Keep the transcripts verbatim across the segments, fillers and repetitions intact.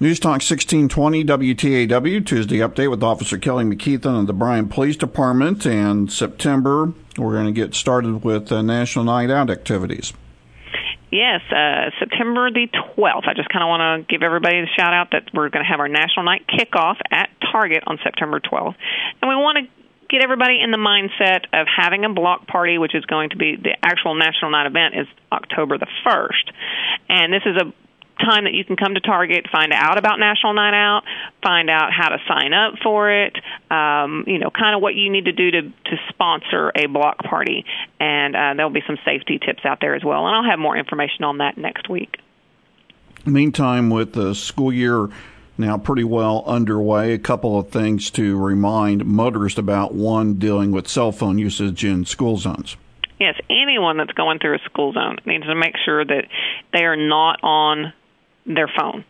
News Talk sixteen twenty W T A W, Tuesday update with Officer Kelly McKeithen of the Bryan Police Department. And September, we're going to get started with uh, National Night Out activities. Yes, uh, September the twelfth. I just kind of want to give everybody the shout out that we're going to have our National Night Kickoff at Target on September twelfth. And we want to get everybody in the mindset of having a block party, which is going to be the actual National Night event is October the first. And this is a time that you can come to Target, find out about National Night Out, find out how to sign up for it, um, you know, kind of what you need to do to, to sponsor a block party. And uh, there'll be some safety tips out there as well. And I'll have more information on that next week. Meantime, with the school year now pretty well underway, a couple of things to remind motorists about. One, dealing with cell phone usage in school zones. Yes, anyone that's going through a school zone needs to make sure that they are not on their phone.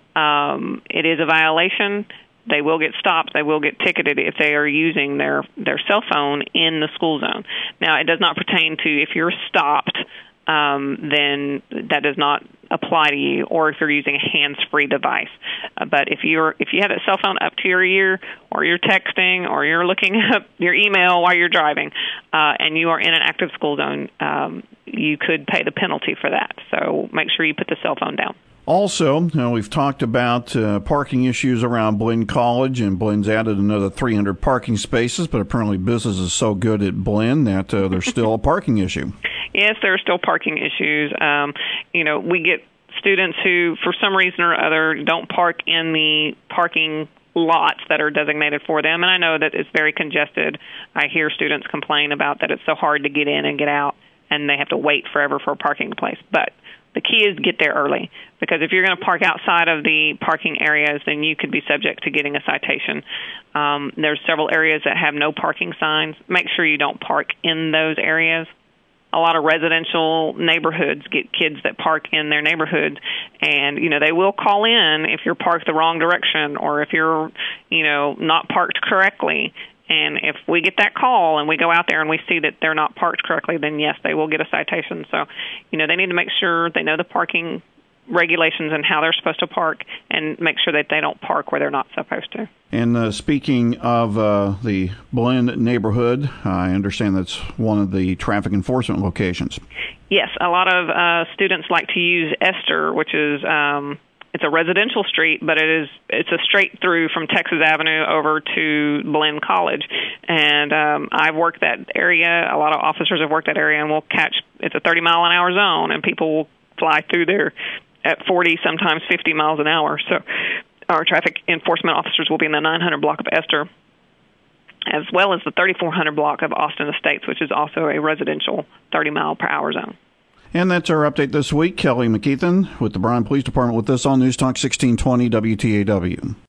Um, it is a violation. They will get stopped. They will get ticketed if they are using their, their cell phone in the school zone. Now, it does not pertain to if you're stopped, um, then that does not apply to you, or if you're using a hands-free device. Uh, but if you're if you have that cell phone up to your ear, or you're texting, or you're looking up your email while you're driving, uh, and you are in an active school zone, um, you could pay the penalty for that. So make sure you put the cell phone down. Also, you know, we've talked about uh, parking issues around Blinn College, and Blinn's added another three hundred parking spaces, but apparently business is so good at Blinn that uh, there's still a parking issue. Yes, there are still parking issues. Um, you know, we get students who, for some reason or other, don't park in the parking lots that are designated for them, and I know that it's very congested. I hear students complain about that it's so hard to get in and get out, and they have to wait forever for a parking place. But the key is get there early, because if you're going to park outside of the parking areas, then you could be subject to getting a citation. Um, there's several areas that have no parking signs. Make sure you don't park in those areas. A lot of residential neighborhoods get kids that park in their neighborhoods, and, you know, they will call in if you're parked the wrong direction, or if you're, you know, not parked correctly. And if we get that call and we go out there and we see that they're not parked correctly, then yes, they will get a citation. So, you know, they need to make sure they know the parking regulations and how they're supposed to park, and make sure that they don't park where they're not supposed to. And uh, speaking of uh, the Blinn neighborhood, I understand that's one of the traffic enforcement locations. Yes, a lot of uh, students like to use Esther, which is um, it's a residential street, but it is it's a straight through from Texas Avenue over to Blinn College. And um, I've worked that area. A lot of officers have worked that area, and we'll catch, it's a thirty mile an hour zone, and people will fly through there at forty, sometimes fifty miles an hour. So our traffic enforcement officers will be in the nine hundred block of Esther, as well as the thirty-four hundred block of Austin Estates, which is also a residential thirty mile per hour zone. And that's our update this week. Kelly McKeithen with the Bryan Police Department with us on News Talk sixteen twenty W T A W.